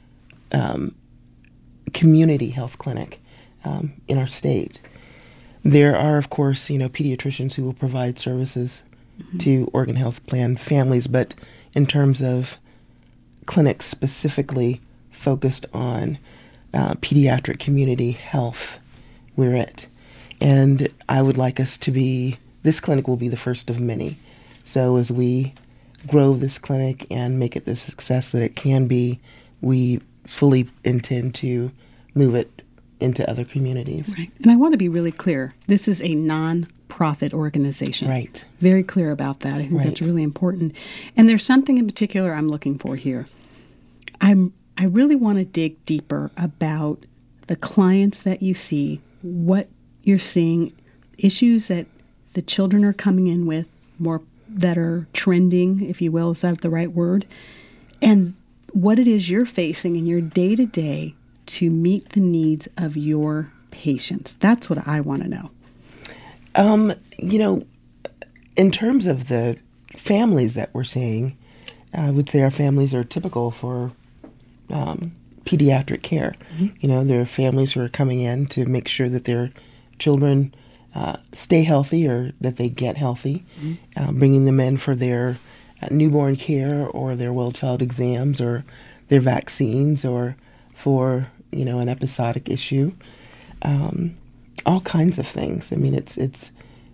um, community health clinic um, in our state. There are, of course, you know, pediatricians who will provide services mm-hmm. to Oregon Health Plan families, but in terms of clinics specifically focused on uh, pediatric community health, we're it. And I would like us to be, this clinic will be the first of many. So as we grow this clinic and make it the success that it can be, we fully intend to move it into other communities. Right. And I want to be really clear. This is a non-profit organization. Right. Very clear about that. I think right. that's really important. And there's something in particular I'm looking for here. I'm I really want to dig deeper about the clients that you see, what you're seeing, issues that the children are coming in with, more that are trending, if you will. Is that the right word? And what it is you're facing in your day-to-day to meet the needs of your patients. That's what I want to know. Um, you know, in terms of the families that we're seeing, I would say our families are typical for um, pediatric care. Mm-hmm. You know, there are families who are coming in to make sure that their children uh, stay healthy or that they get healthy, mm-hmm. uh, bringing them in for their uh, newborn care or their well-child exams or their vaccines or for, you know, an episodic issue. Um, all kinds of things. I mean, it's, it's,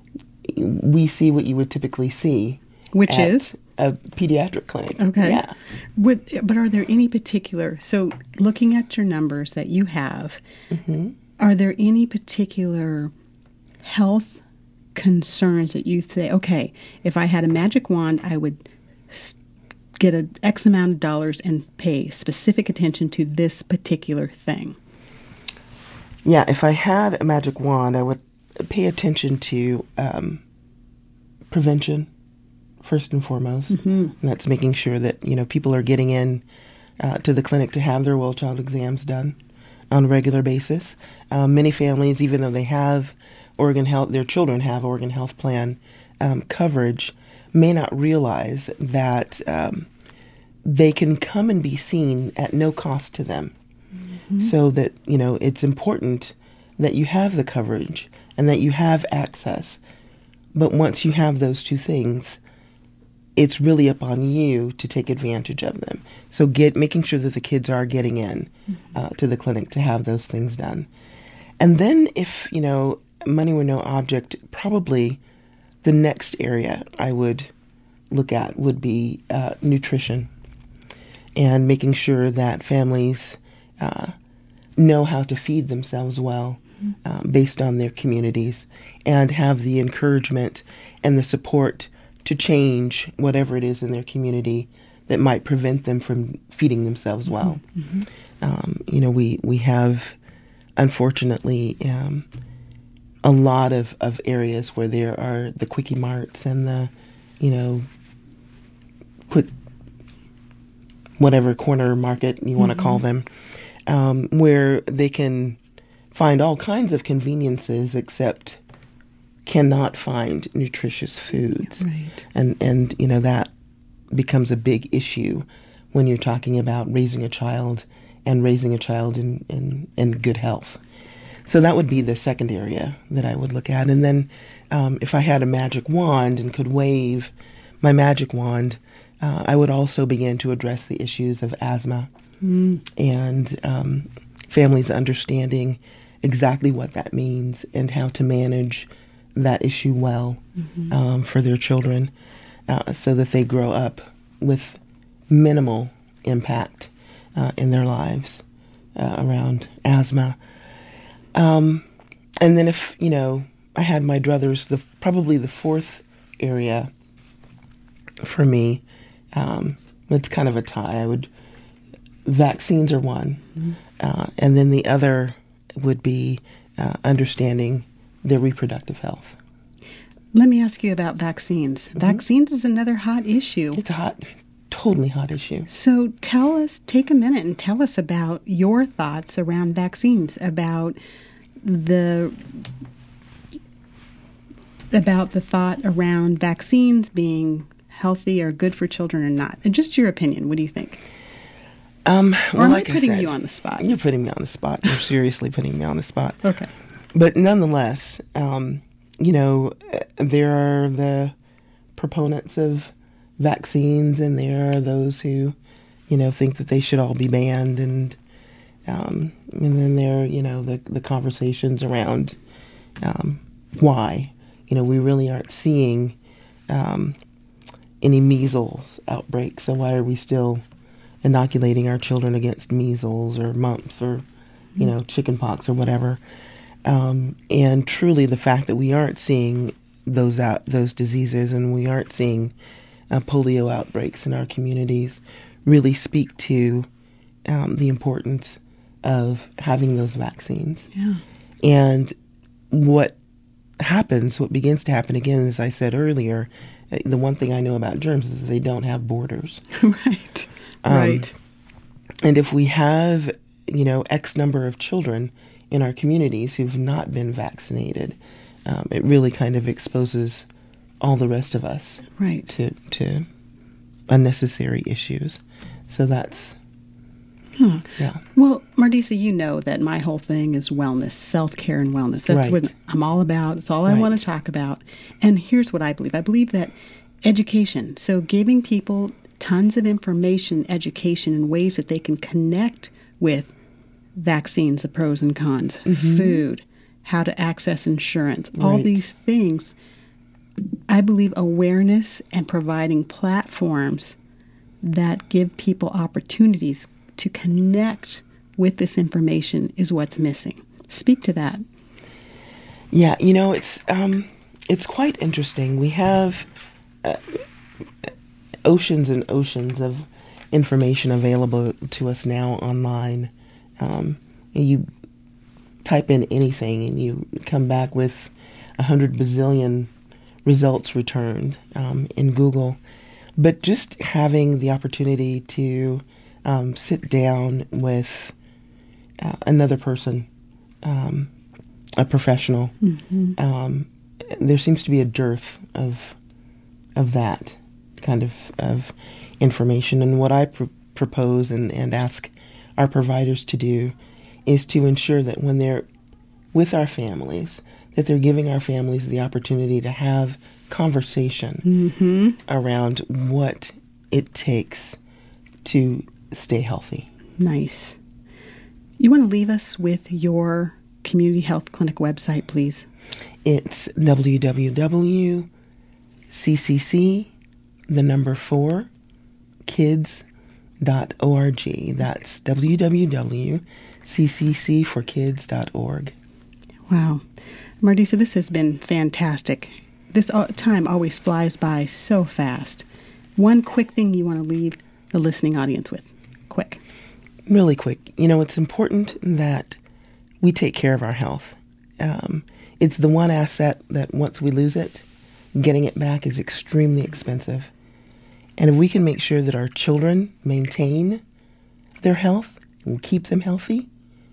we see what you would typically see. Which is? A pediatric clinic. Okay. Yeah. Would, but are there any particular, so looking at your numbers that you have, mm-hmm. are there any particular health concerns that you say, okay, if I had a magic wand, I would get an X amount of dollars and pay specific attention to this particular thing? Yeah, if I had a magic wand, I would pay attention to um, prevention, first and foremost. Mm-hmm. And that's making sure that, you know, people are getting in uh, to the clinic to have their well-child exams done on a regular basis. Um, many families, even though they have Oregon Health, their children have Oregon Health Plan um, coverage, may not realize that um, they can come and be seen at no cost to them. Mm-hmm. So that, you know, it's important that you have the coverage and that you have access. But once you have those two things, it's really upon you to take advantage of them. So get making sure that the kids are getting in mm-hmm. uh, to the clinic to have those things done. And then if, you know, money were no object, probably the next area I would look at would be uh, nutrition and making sure that families uh, know how to feed themselves well mm-hmm. uh, based on their communities and have the encouragement and the support to change whatever it is in their community that might prevent them from feeding themselves well. Mm-hmm. Um, you know, we, we have, unfortunately, um, a lot of, of areas where there are the Quickie Marts and the, you know, quick, whatever corner market you want to mm-hmm. call them, um, where they can find all kinds of conveniences except cannot find nutritious foods. Right. And, and, you know, that becomes a big issue when you're talking about raising a child and raising a child in, in, in good health. So that would be the second area that I would look at. And then um, if I had a magic wand and could wave my magic wand, uh, I would also begin to address the issues of asthma mm. and um, families understanding exactly what that means and how to manage that issue well mm-hmm. um, for their children uh, so that they grow up with minimal impact uh, in their lives uh, around asthma. Um, and then if, you know, I had my druthers, the probably the fourth area for me, um, it's kind of a tie. I would, vaccines are one. Mm-hmm. Uh, and then the other would be uh, understanding their reproductive health. Let me ask you about vaccines. Mm-hmm. Vaccines is another hot issue. It's a hot, totally hot issue. So tell us, take a minute and tell us about your thoughts around vaccines, about the about the thought around vaccines being healthy or good for children or not. And just your opinion. What do you think? Um, well, or am like I putting I said, you on the spot? You're putting me on the spot. You're seriously putting me on the spot. Okay. But nonetheless, um, you know, there are the proponents of vaccines, and there are those who, you know, think that they should all be banned, and um, and then there are, you know, the the conversations around um, why, you know, we really aren't seeing um, any measles outbreaks, so why are we still inoculating our children against measles or mumps or, you know, chickenpox or whatever. Um, and truly the fact that we aren't seeing those out, those diseases and we aren't seeing uh, polio outbreaks in our communities really speak to um, the importance of having those vaccines. Yeah. And what happens, what begins to happen again, as I said earlier, the one thing I know about germs is they don't have borders. Right. Um, right. And if we have, you know, X number of children in our communities who've not been vaccinated, um, it really kind of exposes all the rest of us right. to to unnecessary issues. So that's, hmm. yeah. Well, Mardisa, you know that my whole thing is wellness, self-care and wellness. That's right. what I'm all about. It's all I right. want to talk about. And here's what I believe. I believe that education, so giving people tons of information, education in ways that they can connect with vaccines, the pros and cons, mm-hmm. food, how to access insurance, right. all these things. I believe awareness and providing platforms that give people opportunities to connect with this information is what's missing. Speak to that. Yeah, you know, it's um, it's quite interesting. We have uh, oceans and oceans of information available to us now online. Um, you type in anything and you come back with a hundred bazillion results returned um, in Google. But just having the opportunity to um, sit down with uh, another person, um, a professional, mm-hmm. um, there seems to be a dearth of of that kind of, of information. And what I pr- propose and, and ask our providers to do is to ensure that when they're with our families, that they're giving our families the opportunity to have conversation mm-hmm. around what it takes to stay healthy. Nice. You want to leave us with your community health clinic website, please? It's w w w dot c c c, the number four, kids dot org. That's w w w dot c c c for kids dot org. Wow. Mardisa, this has been fantastic. This time always flies by so fast. One quick thing you want to leave the listening audience with. Quick. Really quick. You know, it's important that we take care of our health. Um, it's the one asset that once we lose it, getting it back is extremely expensive. And if we can make sure that our children maintain their health and keep them healthy,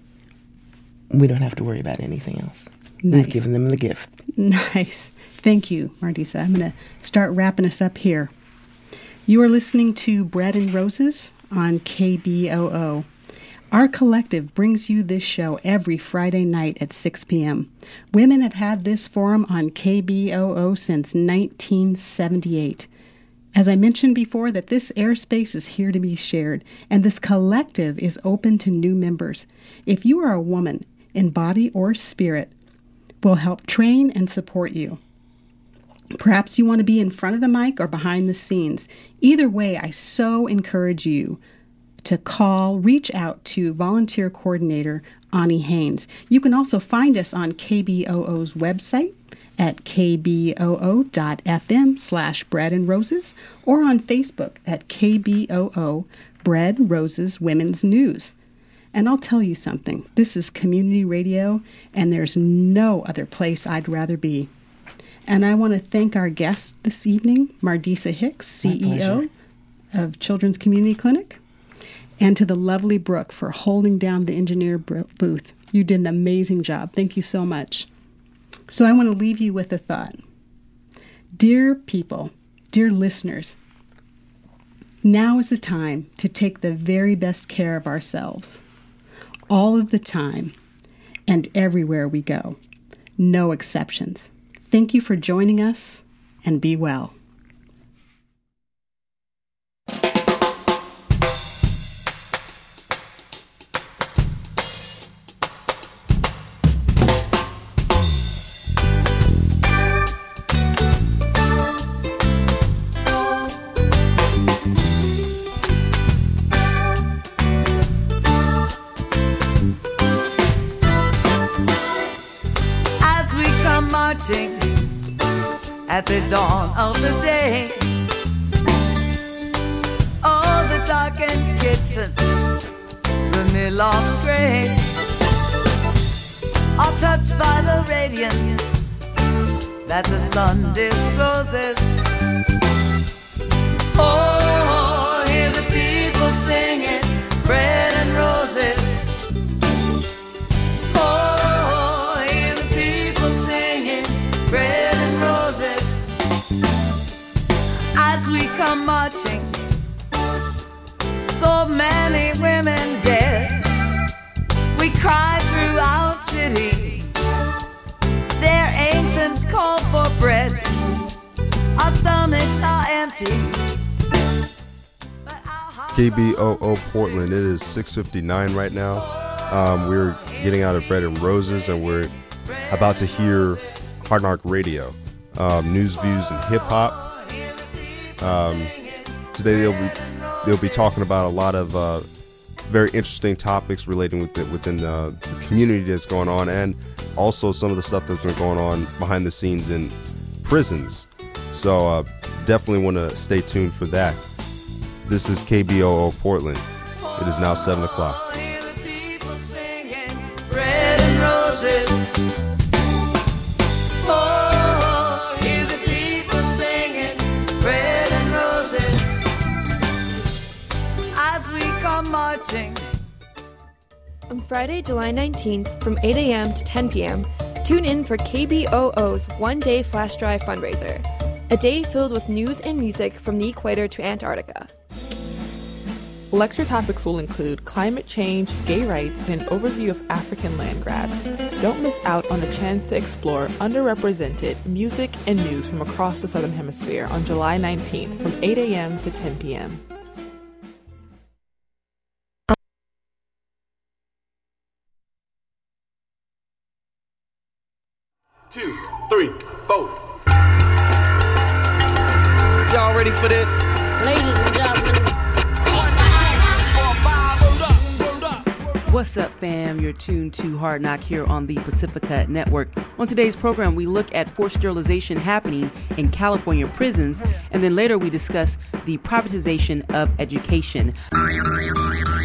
we don't have to worry about anything else. Nice. We've given them the gift. Nice. Thank you, Mardisa. I'm going to start wrapping us up here. You are listening to Bread and Roses on K B O O. Our collective brings you this show every Friday night at six p.m. Women have had this forum on K B O O since nineteen seventy-eight. As I mentioned before, that this airspace is here to be shared, and this collective is open to new members. If you are a woman in body or spirit, we'll help train and support you. Perhaps you want to be in front of the mic or behind the scenes. Either way, I so encourage you to call, reach out to volunteer coordinator Ani Haynes. You can also find us on K B O O's website at k b o o dot f m slash bread and roses or on Facebook at K B O O Bread Roses Women's News. And I'll tell you something, this is community radio and there's no other place I'd rather be. And I want to thank our guest this evening, Mardisa Hicks, C E O of Children's Community Clinic, and to the lovely Brooke for holding down the engineer booth. You did an amazing job. Thank you so much. So I want to leave you with a thought. Dear people, dear listeners, now is the time to take the very best care of ourselves. All of the time and everywhere we go. No exceptions. Thank you for joining us, and be well. At the dawn of the day, all the darkened kitchens, the mill-loft gray, are touched by the radiance that the sun discloses. as we come marching. So many women dead. We cry through our city. Their ancient call for bread. Our stomachs are empty. K B O O Portland, it is six fifty-nine right now. Um, we're getting out of Bread and Roses, and we're about to hear Hard Knock Radio, um, news, views, and hip hop. Um, today they'll be they'll be talking about a lot of uh, very interesting topics relating with the, within the, the community that's going on, and also some of the stuff that's been going on behind the scenes in prisons. So uh, definitely want to stay tuned for that. This is K B O O Portland. It is now seven o'clock. Bread and roses. Oh, hear the people singing bread and roses as we come marching. On Friday, July nineteenth, from eight a.m. to ten p.m., tune in for K B O O's one-day flash drive fundraiser, a day filled with news and music from the equator to Antarctica. Lecture topics will include climate change, gay rights, and an overview of African land grabs. Don't miss out on the chance to explore underrepresented music and news from across the Southern Hemisphere on July nineteenth from eight a.m. to ten p.m. Two, three, four. Y'all ready for this? Ladies and gentlemen. What's up, fam? You're tuned to Hard Knock here on the Pacifica Network. On today's program, we look at forced sterilization happening in California prisons, and then later we discuss the privatization of education.